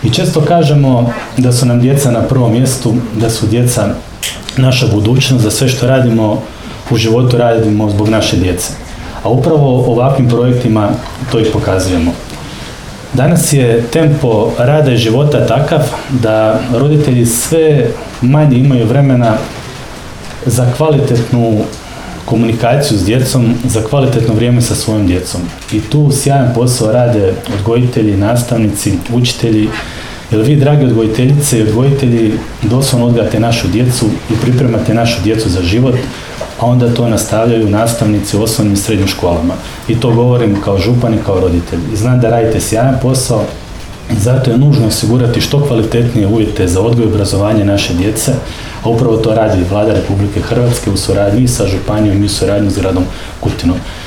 I često kažemo da su nam djeca na prvom mjestu, da su djeca naša budućnost, da sve što radimo u životu radimo zbog naše djece. A upravo ovakvim projektima to i pokazujemo. Danas je tempo rada i života takav da roditelji sve manje imaju vremena za kvalitetnu komunikaciju s djecom, za kvalitetno vrijeme sa svojom djecom. I tu sjajan posao rade odgojitelji, nastavnici, učitelji, jer vi, dragi odgojiteljice i odgojitelji, doslovno odgajate našu djecu i pripremate našu djecu za život, a onda to nastavljaju nastavnici u osnovnim i srednjim školama. I to govorim kao župan i kao roditelj. I znam da radite sjajan posao i zato je nužno osigurati što kvalitetnije uvjete za odgoj i obrazovanje naše djece, a upravo to radi Vlada Republike Hrvatske u suradnji sa županijom i u suradnji s gradom Kutinom.